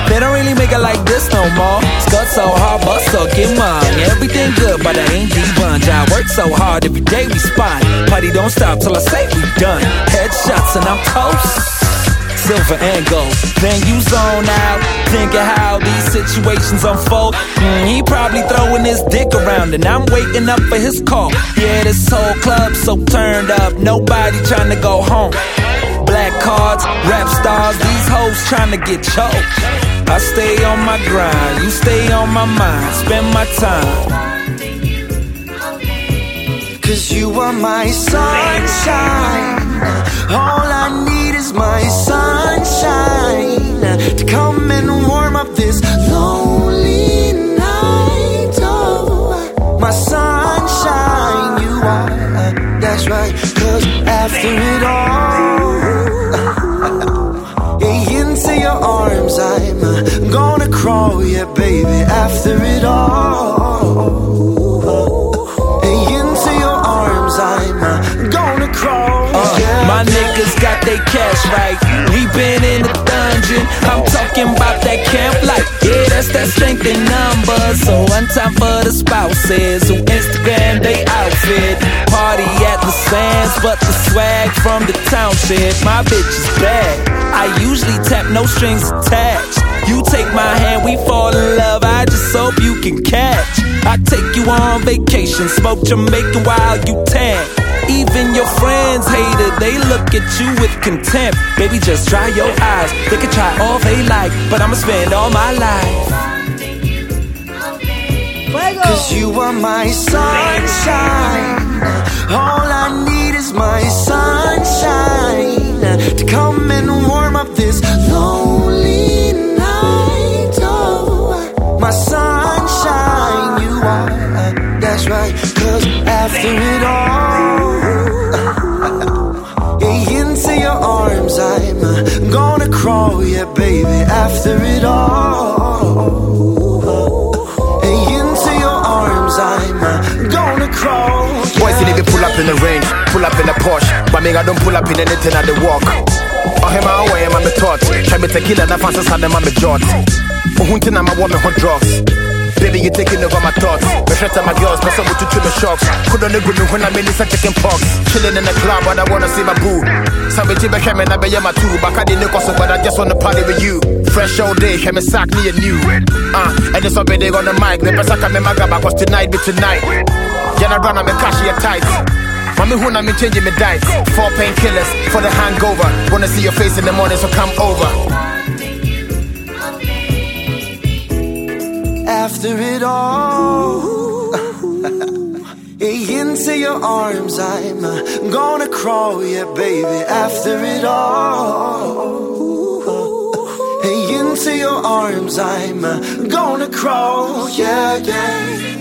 They don't really make it like this no more. Scut so hard, but suck in mine. Everything good, but I ain't D-Bunch. I work so hard, every day we spot. Party don't stop till I say we done. Headshots and I'm toast. Silver and gold. Then you zone out, thinking how these situations unfold. He probably throwing his dick around and I'm waiting up for his call. Yeah, this whole club so turned up, nobody trying to go home. Black cards, rap stars, these hoes trying to get choked. I stay on my grind, you stay on my mind, spend my time. Cause you are my sunshine. All I need is my sunshine to come and warm up this lonely night. Oh, my sunshine, you are, that's right. Cause after it all, into your arms I'm gonna crawl, yeah baby. After it all, into your arms I'm gonna crawl, yeah. My niggas got they cash right. We been in the dungeon. I'm talking about that camp life. Yeah, that's that strength in numbers. So one time for the spouses who Instagram they outfit. Party at the Sands, but the swag from the township. My bitch is bad. I usually tap no strings attached. You take my hand, we fall in love. I just hope you can catch. I take you on vacation, smoke Jamaican while you tan. Even your friends hate it, they look at you with contempt. Baby, just dry your eyes. They can try all they like, but I'ma spend all my life. Cause you are my sunshine. All I need is my sunshine to come and warm up this lonely night. Oh, my sunshine, you are, that's right. Cause after it all, into your arms I'm gonna crawl, yeah baby. After it all, into your arms I'm gonna crawl, yeah. Boys, you need to pull up in the range, pull up in the Porsche, but me I don't pull up in anything at the walk. Oh, him I away, I'm a thought. Try me tequila, that fancy sad, I'm a jot. Oh, hunting, I'm a woman hot drugs. Baby, you taking over my thoughts. Me shut up my girls, but some to the shocks. Could only go when I'm in this chicken pox. Chilling in the club, but I wanna see my boo. Some bitch, I me, I be my two. Back I didn't cost, but I just wanna party with you. Fresh all day, hear me sack me a new. And it's already on the mic. The best I can make my gaba, cause tonight be tonight. Jenna run, I'm a cash, your tight. Mommy, who I'm changing my diet. 4 painkillers for the hangover. Wanna see your face in the morning, so come over. After it all, into your arms I'm gonna crawl, yeah baby. After it all, into your arms I'm gonna crawl, yeah, yeah.